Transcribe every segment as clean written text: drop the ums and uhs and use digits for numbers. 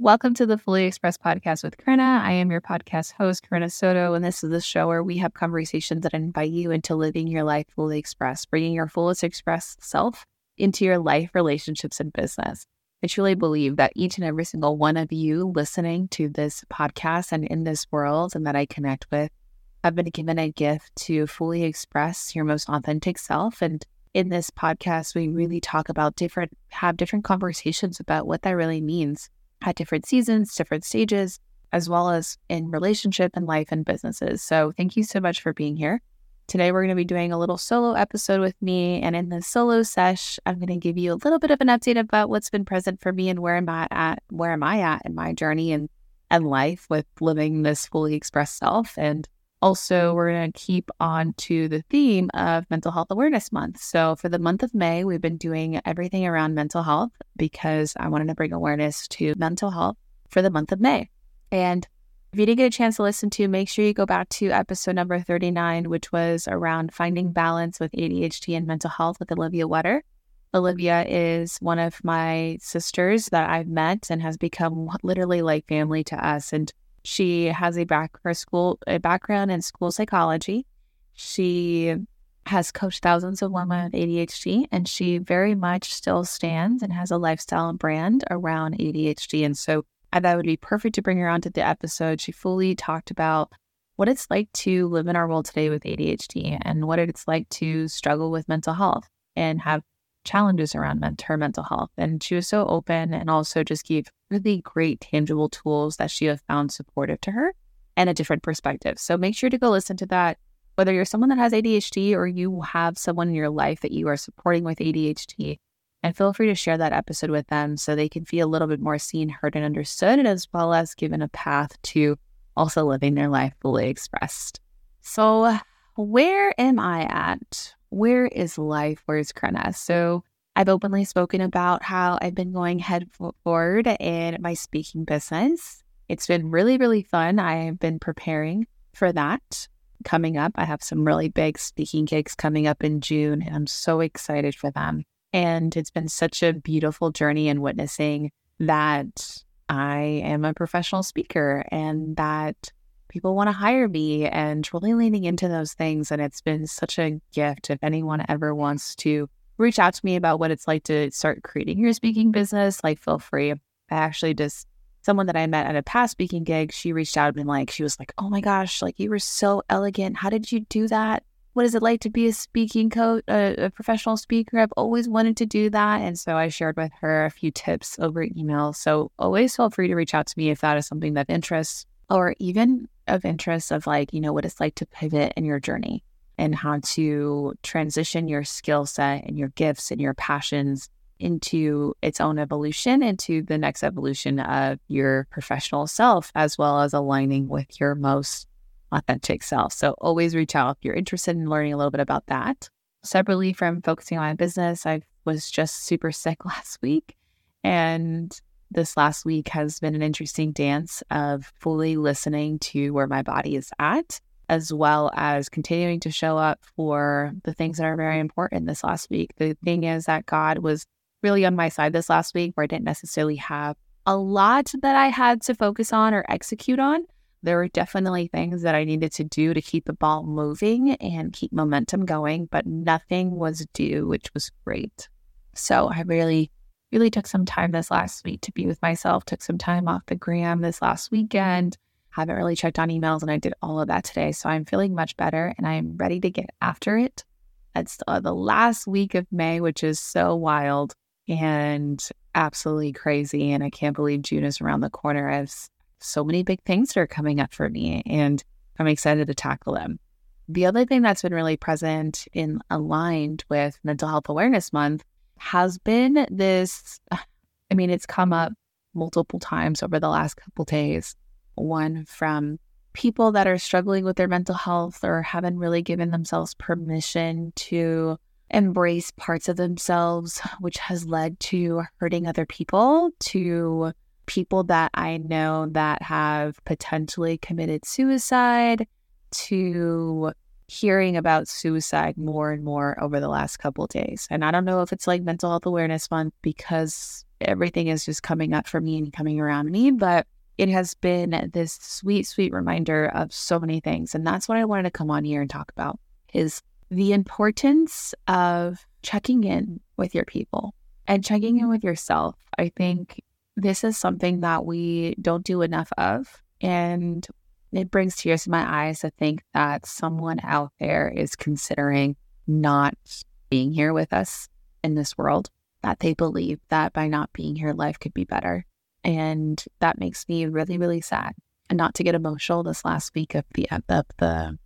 Welcome to the Fully Expressed podcast with Corinna. I am your podcast host, Corinna Soto, and this is the show where we have conversations that invite you into living your life fully expressed, bringing your fullest expressed self into your life, relationships, and business. I truly believe that each and every single one of you listening to this podcast and in this world and that I connect with have been given a gift to fully express your most authentic self. And in this podcast, we really talk about have different conversations about what that really means at different seasons, different stages, as well as in relationship and life and businesses. So thank you so much for being here. Today, we're going to be doing a little solo episode with me. And in this solo sesh, I'm going to give you a little bit of an update about what's been present for me and where am I at in my journey and life with living this fully expressed self. And also, we're going to keep on to the theme of Mental Health Awareness Month. So for the month of May, we've been doing everything around mental health because I wanted to bring awareness to mental health for the month of May. And if you didn't get a chance to listen to, make sure you go back to episode number 39, which was around finding balance with ADHD and mental health with Olivia Wetter. Olivia is one of my sisters that I've met and has become literally like family to us. And she has a background in school psychology. She has coached thousands of women with ADHD, and she very much still stands and has a lifestyle and brand around ADHD. And so I thought it would be perfect to bring her onto the episode. She fully talked about what it's like to live in our world today with ADHD and what it's like to struggle with mental health and have challenges around her mental health. And she was so open and also just gave really great tangible tools that she has found supportive to her and a different perspective. So make sure to go listen to that. Whether you're someone that has ADHD or you have someone in your life that you are supporting with ADHD, and feel free to share that episode with them so they can feel a little bit more seen, heard, and understood, as well as given a path to also living their life fully expressed. So where am I at? Where is life? Where is Corinna? So I've openly spoken about how I've been going head forward in my speaking business. It's been really, really fun. I have been preparing for that coming up. I have some really big speaking gigs coming up in June, and I'm so excited for them. And it's been such a beautiful journey in witnessing that I am a professional speaker and that people want to hire me and really leaning into those things. And it's been such a gift. If anyone ever wants to reach out to me about what it's like to start creating your speaking business, feel free. I actually someone that I met at a past speaking gig, she reached out and she was like, oh my gosh, you were so elegant. How did you do that? What is it like to be a speaking coach, a professional speaker? I've always wanted to do that. And so I shared with her a few tips over email. So always feel free to reach out to me if that is something that interests, or even of interest of what it's like to pivot in your journey and how to transition your skill set and your gifts and your passions into its own evolution, into the next evolution of your professional self, as well as aligning with your most authentic self. So always reach out if you're interested in learning a little bit about that. Separately from focusing on my business, I was just super sick last week. And this last week has been an interesting dance of fully listening to where my body is at, as well as continuing to show up for the things that are very important this last week. The thing is that God was really on my side this last week, where I didn't necessarily have a lot that I had to focus on or execute on. There were definitely things that I needed to do to keep the ball moving and keep momentum going, but nothing was due, which was great. So I really took some time this last week to be with myself, took some time off the gram this last weekend, haven't really checked on emails, and I did all of that today. So I'm feeling much better and I'm ready to get after it. It's the last week of May, which is so wild and absolutely crazy. And I can't believe June is around the corner. I have so many big things that are coming up for me, and I'm excited to tackle them. The other thing that's been really present and aligned with Mental Health Awareness Month has been this, it's come up multiple times over the last couple days. One from people that are struggling with their mental health or haven't really given themselves permission to embrace parts of themselves, which has led to hurting other people, to people that I know that have potentially committed suicide, to hearing about suicide more and more over the last couple of days. And I don't know if it's Mental Health Awareness Month because everything is just coming up for me and coming around me. But it has been this sweet, sweet reminder of so many things. And that's what I wanted to come on here and talk about, is the importance of checking in with your people and checking in with yourself. I think this is something that we don't do enough of. And it brings tears to my eyes to think that someone out there is considering not being here with us in this world, that they believe that by not being here, life could be better. And that makes me really, really sad. And not to get emotional this last week of the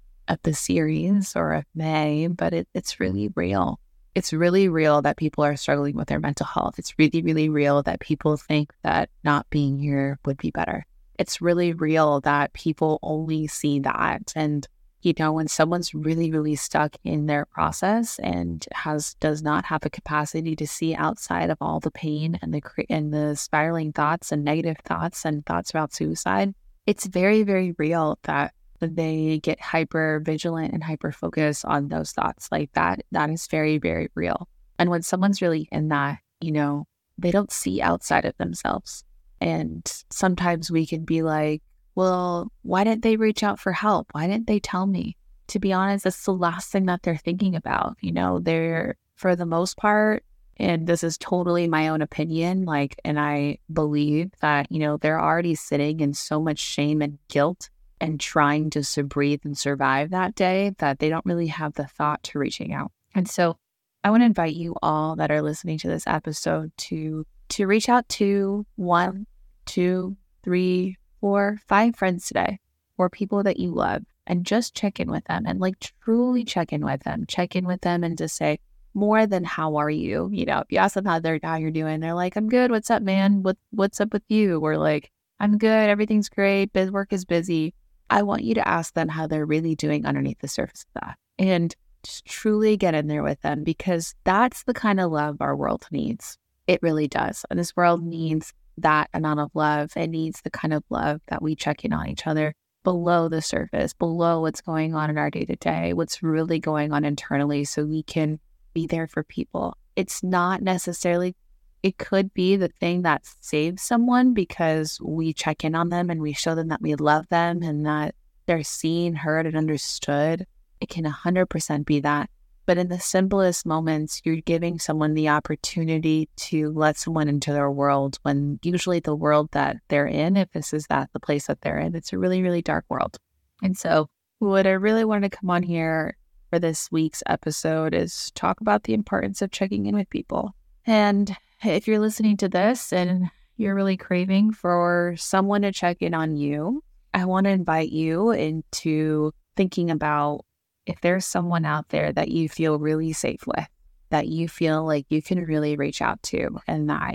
series or of May, but it's really real. It's really real that people are struggling with their mental health. It's really, really real that people think that not being here would be better. It's really real that people only see that. And, when someone's really, really stuck in their process and does not have a capacity to see outside of all the pain and the spiraling thoughts and negative thoughts and thoughts about suicide, it's very, very real that they get hyper vigilant and hyper focused on those thoughts. Like that is very, very real. And when someone's really in that, they don't see outside of themselves. And sometimes we can be like, well, why didn't they reach out for help? Why didn't they tell me? To be honest, that's the last thing that they're thinking about. They're, for the most part, and this is totally my own opinion, and I believe that, they're already sitting in so much shame and guilt and trying to breathe and survive that day that they don't really have the thought to reaching out. And so I want to invite you all that are listening to this episode to reach out to 1, 2, 3, 4, 5 friends today, or people that you love, and just check in with them and truly check in with them and just say more than how are you? If you ask them how you're doing, they're like, I'm good. What's up, man? What's up with you? Or I'm good. Everything's great. Work is busy. I want you to ask them how they're really doing underneath the surface of that, and just truly get in there with them, because that's the kind of love our world needs. It really does. And this world needs that amount of love. It needs the kind of love that we check in on each other below the surface, below what's going on in our day-to-day, what's really going on internally, so we can be there for people. It's not necessarily, it could be the thing that saves someone because we check in on them and we show them that we love them and that they're seen, heard, and understood. It can 100% be that. But in the simplest moments, you're giving someone the opportunity to let someone into their world, when usually the world that they're in, if this is the place that they're in, it's a really, really dark world. And so what I really wanted to come on here for this week's episode is talk about the importance of checking in with people. And if you're listening to this and you're really craving for someone to check in on you, I want to invite you into thinking about if there's someone out there that you feel really safe with, that you feel like you can really reach out to, and that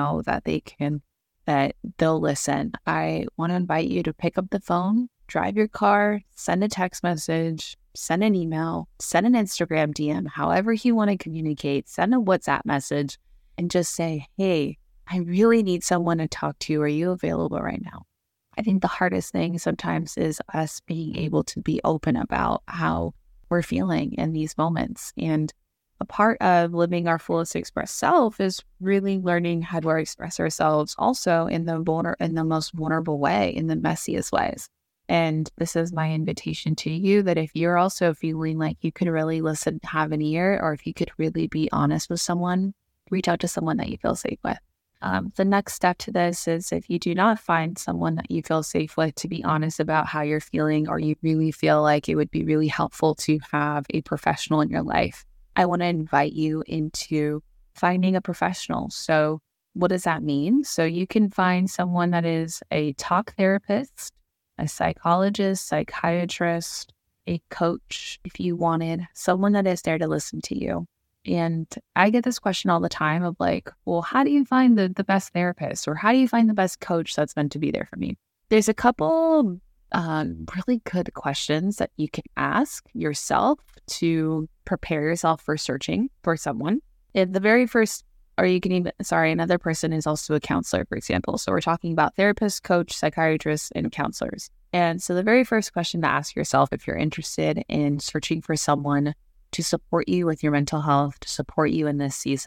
that they'll listen. I want to invite you to pick up the phone, drive your car, send a text message, send an email, send an Instagram DM, however you want to communicate, send a WhatsApp message, and just say, hey, I really need someone to talk to. Are you available right now? I think the hardest thing sometimes is us being able to be open about how we're feeling in these moments. And a part of living our fullest expressed self is really learning how to express ourselves also in the most vulnerable way, in the messiest ways. And this is my invitation to you, that if you're also feeling like you could really listen, have an ear, or if you could really be honest with someone, reach out to someone that you feel safe with. The next step to this is, if you do not find someone that you feel safe with to be honest about how you're feeling, or you really feel like it would be really helpful to have a professional in your life, I want to invite you into finding a professional. So what does that mean? So you can find someone that is a talk therapist, a psychologist, psychiatrist, a coach, if you wanted, someone that is there to listen to you. And I get this question all the time of well, how do you find the best therapist, or how do you find the best coach that's meant to be there for me? There's a couple really good questions that you can ask yourself to prepare yourself for searching for someone. And the very first, another person is also a counselor, for example. So we're talking about therapist, coach, psychiatrists, and counselors. And so the very first question to ask yourself, if you're interested in searching for someone to support you with your mental health, to support you in this season,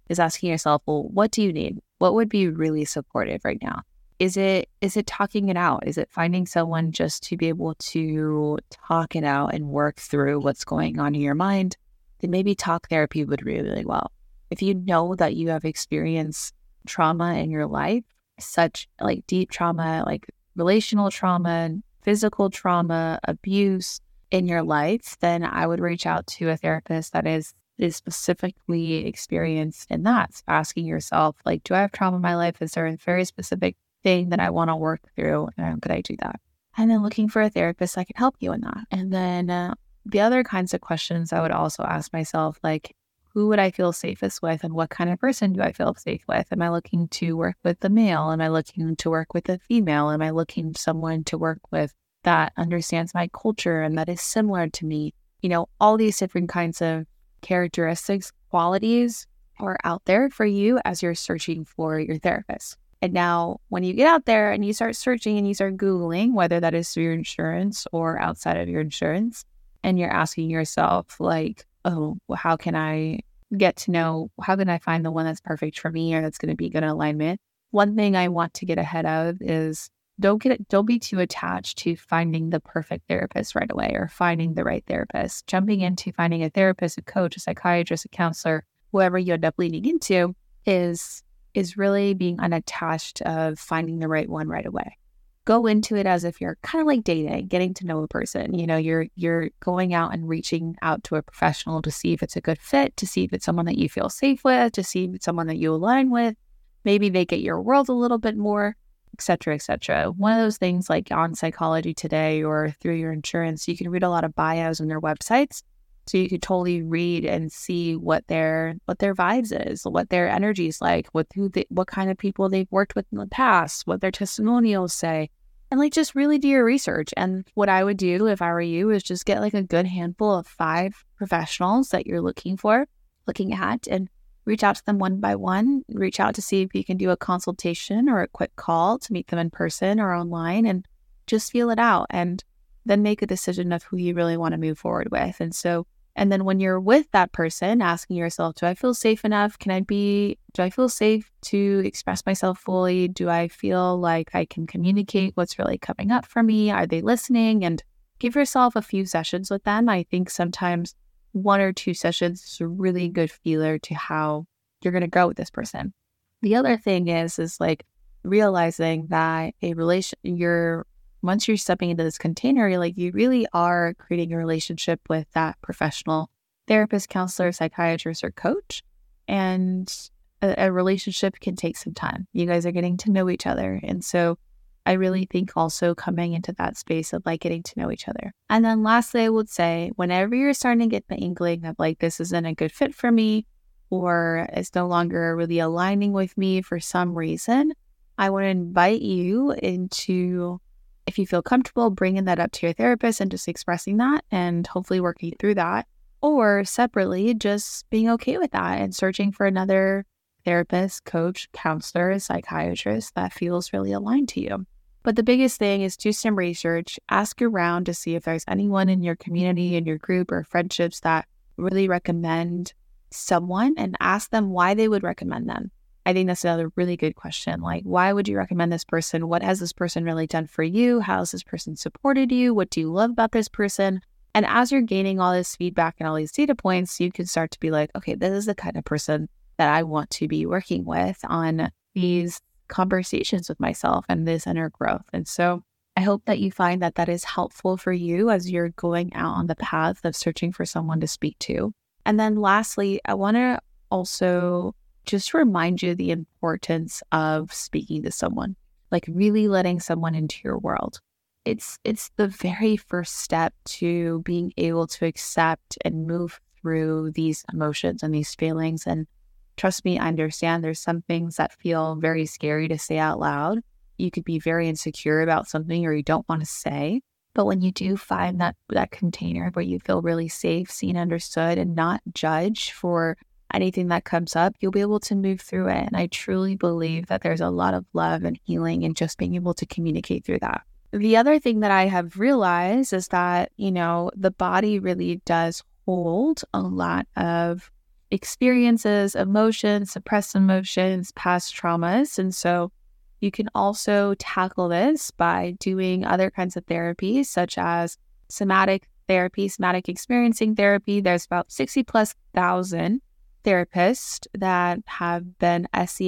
is asking yourself, well, what do you need? What would be really supportive right now? Is it talking it out? Is it finding someone just to be able to talk it out and work through what's going on in your mind? Then maybe talk therapy would really, really well. If you know that you have experienced trauma in your life, such like deep trauma, like relational trauma, physical trauma, abuse in your life, then I would reach out to a therapist that is specifically experienced in that. So asking yourself, like, do I have trauma in my life? Is there a very specific thing that I want to work through? And how could I do that? And then looking for a therapist that can help you in that. And then the other kinds of questions I would also ask myself, like, who would I feel safest with and what kind of person do I feel safe with? Am I looking to work with the male? Am I looking to work with the female? Am I looking for someone to work with that understands my culture and that is similar to me? You know, all these different kinds of characteristics, qualities are out there for you as you're searching for your therapist. And now when you get out there and you start searching and you start Googling, whether that is through your insurance or outside of your insurance, and you're asking yourself like, oh, well, how can I find the one that's perfect for me or that's going to be good alignment? One thing I want to get ahead of is don't be too attached to finding the perfect therapist right away or finding the right therapist. Jumping into finding a therapist, a coach, a psychiatrist, a counselor, whoever you end up leaning into is really being unattached of finding the right one right away. Go into it as if you're kind of like dating, getting to know a person. You know, you're going out and reaching out to a professional to see if it's a good fit, to see if it's someone that you feel safe with, to see if it's someone that you align with. Maybe they get your world a little bit more, et cetera, et cetera. One of those things like on Psychology Today or through your insurance, you can read a lot of bios on their websites. So you could totally read and see what their vibes is, what their energy is like, what kind of people they've worked with in the past, what their testimonials say. And like just really do your research. And what I would do if I were you is just get like a good handful of 5 professionals that you're looking at, and reach out to them one by one. Reach out to see if you can do a consultation or a quick call to meet them in person or online, and just feel it out and then make a decision of who you really want to move forward with. And then when you're with that person, asking yourself, do I feel safe enough? Do I feel safe to express myself fully? Do I feel like I can communicate what's really coming up for me? Are they listening? And give yourself a few sessions with them. I think sometimes 1 or 2 sessions is a really good feeler to how you're going to go with this person. The other thing is like realizing that once you're stepping into this container, you really are creating a relationship with that professional therapist, counselor, psychiatrist, or coach. And a relationship can take some time. You guys are getting to know each other. And so I really think also coming into that space of like getting to know each other. And then lastly, I would say whenever you're starting to get the inkling of like, this isn't a good fit for me, or it's no longer really aligning with me for some reason, I want to invite you into, if you feel comfortable, bringing that up to your therapist and just expressing that and hopefully working through that. Or separately, just being okay with that and searching for another therapist, coach, counselor, psychiatrist that feels really aligned to you. But the biggest thing is do some research, ask around to see if there's anyone in your community, in your group or friendships that really recommend someone, and ask them why they would recommend them. I think that's another really good question. Like, why would you recommend this person? What has this person really done for you? How has this person supported you? What do you love about this person? And as you're gaining all this feedback and all these data points, you can start to be like, okay, this is the kind of person that I want to be working with on these conversations with myself and this inner growth. And so I hope that you find that that is helpful for you as you're going out on the path of searching for someone to speak to. And then lastly, I want to also just remind you the importance of speaking to someone, like really letting someone into your world. It's the very first step to being able to accept and move through these emotions and these feelings. And trust me, I understand there's some things that feel very scary to say out loud. You could be very insecure about something or you don't want to say. But when you do find that container where you feel really safe, seen, understood, and not judged for anything that comes up, you'll be able to move through it. And I truly believe that there's a lot of love and healing in just being able to communicate through that. The other thing that I have realized is that, the body really does hold a lot of experiences, emotions, suppressed emotions, past traumas. And so you can also tackle this by doing other kinds of therapies, such as somatic therapy, somatic experiencing therapy. There's about 60 plus thousand therapists that have been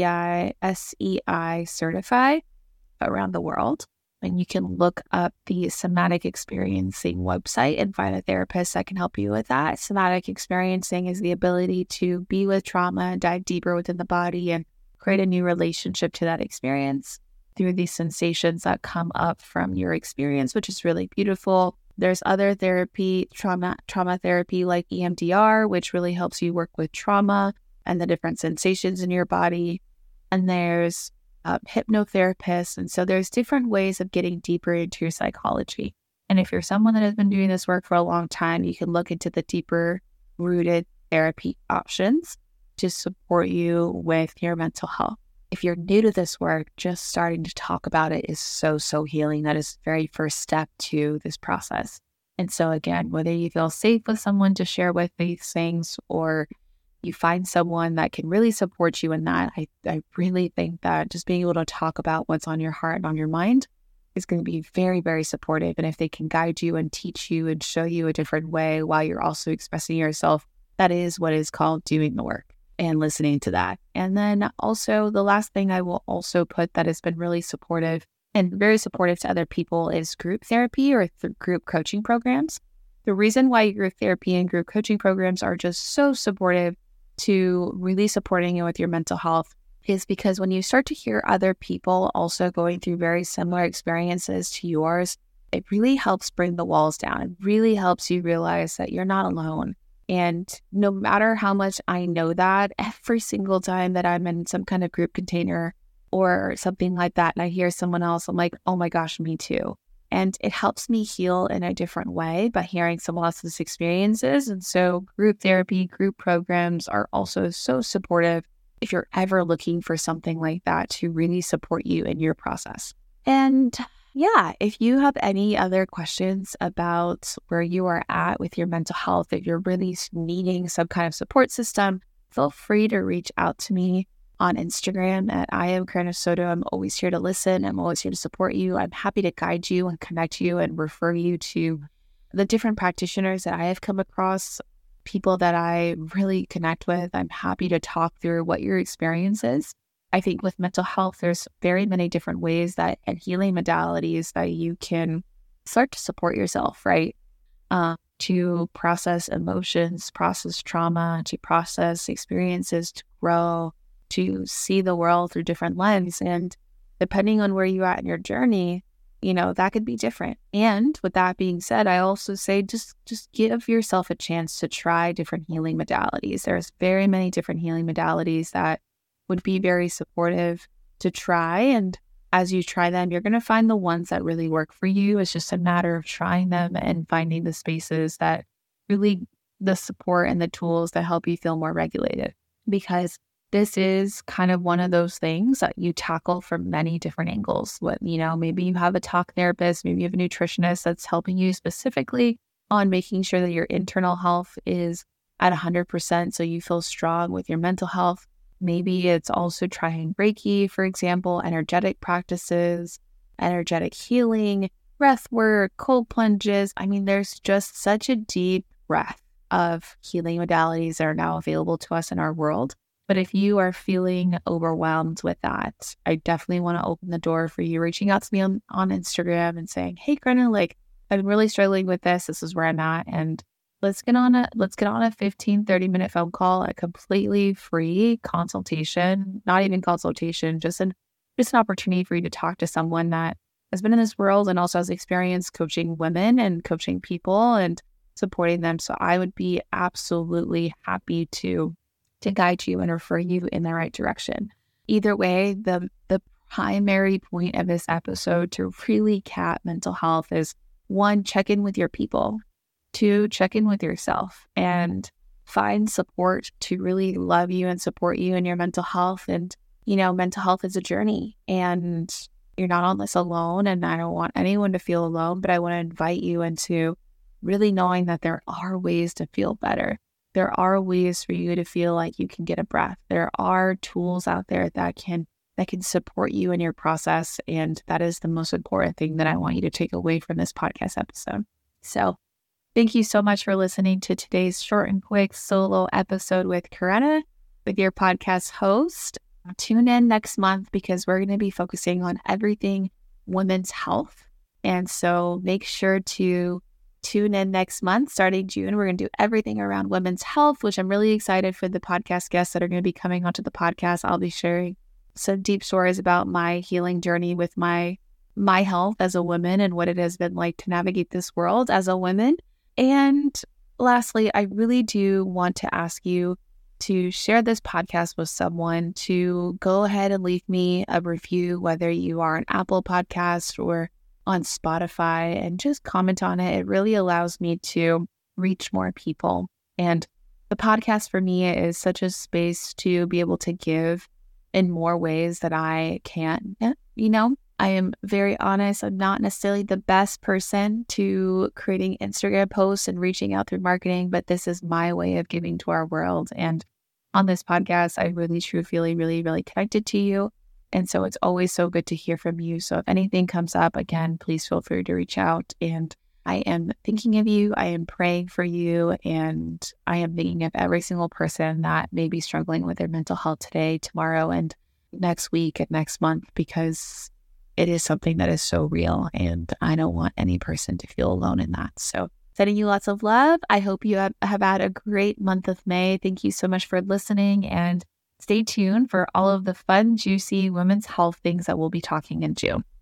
SEI certified around the world. And you can look up the somatic experiencing website and find a therapist that can help you with that. Somatic experiencing is the ability to be with trauma, dive deeper within the body, and create a new relationship to that experience through these sensations that come up from your experience, which is really beautiful. There's other therapy, trauma therapy like EMDR, which really helps you work with trauma and the different sensations in your body. And there's hypnotherapists. And so there's different ways of getting deeper into your psychology. And if you're someone that has been doing this work for a long time, you can look into the deeper rooted therapy options to support you with your mental health. If you're new to this work, just starting to talk about it is so healing. That is the very first step to this process. And so again, whether you feel safe with someone to share with these things, or you find someone that can really support you in that, I really think that just being able to talk about what's on your heart and on your mind is going to be very, very supportive. And if they can guide you and teach you and show you a different way while you're also expressing yourself, that is what is called doing the work and listening to that. And then also the last thing I will also put that has been really supportive and very supportive to other people is group therapy or group coaching programs. The reason why group therapy and group coaching programs are just so supportive to really supporting you with your mental health is because when you start to hear other people also going through very similar experiences to yours, it really helps bring the walls down. It really helps you realize that you're not alone. And no matter how much I know that, every single time that I'm in some kind of group container or something like that, and I hear someone else, I'm like, oh my gosh, me too. And it helps me heal in a different way by hearing someone else's experiences. And so group therapy, group programs are also so supportive if you're ever looking for something like that to really support you in your process. And yeah, if you have any other questions about where you are at with your mental health, if you're really needing some kind of support system, feel free to reach out to me on Instagram at I am Karina Soto. I'm always here to listen. I'm always here to support you. I'm happy to guide you and connect you and refer you to the different practitioners that I have come across, people that I really connect with. I'm happy to talk through what your experience is. I think with mental health, there's very many different ways that and healing modalities that you can start to support yourself, right? To process emotions, process trauma, to process experiences, to grow, to see the world through different lenses. And depending on where you're at in your journey, that could be different. And with that being said, I also say just give yourself a chance to try different healing modalities. There's very many different healing modalities that would be very supportive to try. And as you try them, you're going to find the ones that really work for you. It's just a matter of trying them and finding the spaces that really the support and the tools that help you feel more regulated. Because this is kind of one of those things that you tackle from many different angles. Maybe you have a talk therapist, maybe you have a nutritionist that's helping you specifically on making sure that your internal health is at 100% so you feel strong with your mental health. Maybe it's also trying Reiki, for example, energetic practices, energetic healing, breath work, cold plunges. I mean, there's just such a deep breadth of healing modalities that are now available to us in our world. But if you are feeling overwhelmed with that, I definitely want to open the door for you reaching out to me on Instagram and saying, hey, Karina, I've been really struggling with this. This is where I'm at. And let's get on a 15-30 minute phone call, a completely free consultation, not even consultation, just an opportunity for you to talk to someone that has been in this world and also has experience coaching women and coaching people and supporting them. So I would be absolutely happy to guide you and refer you in the right direction. Either way, the primary point of this episode to really cap mental health is 1, check in with your people. 2, check in with yourself and find support to really love you and support you in your mental health. And, mental health is a journey and you're not on this alone. And I don't want anyone to feel alone, but I want to invite you into really knowing that there are ways to feel better. there are ways for you to feel like you can get a breath. There are tools out there that can support you in your process. And that is the most important thing that I want you to take away from this podcast episode. So thank you so much for listening to today's short and quick solo episode with Corinna, with your podcast host. Tune in next month because we're going to be focusing on everything women's health. And so make sure to tune in next month, starting June. We're going to do everything around women's health, which I'm really excited for the podcast guests that are going to be coming onto the podcast. I'll be sharing some deep stories about my healing journey with my health as a woman and what it has been like to navigate this world as a woman. And lastly, I really do want to ask you to share this podcast with someone, to go ahead and leave me a review, whether you are an Apple Podcast or on Spotify, and just comment on it. It really allows me to reach more people. And the podcast for me is such a space to be able to give in more ways that I can. I am very honest. I'm not necessarily the best person to creating Instagram posts and reaching out through marketing, but this is my way of giving to our world. And on this podcast, I really truly feel really, really connected to you. And so it's always so good to hear from you. So if anything comes up, again, please feel free to reach out. And I am thinking of you. I am praying for you. And I am thinking of every single person that may be struggling with their mental health today, tomorrow, and next week and next month, because it is something that is so real. And I don't want any person to feel alone in that. So sending you lots of love. I hope you have had a great month of May. Thank you so much for listening. And stay tuned for all of the fun, juicy women's health things that we'll be talking in June.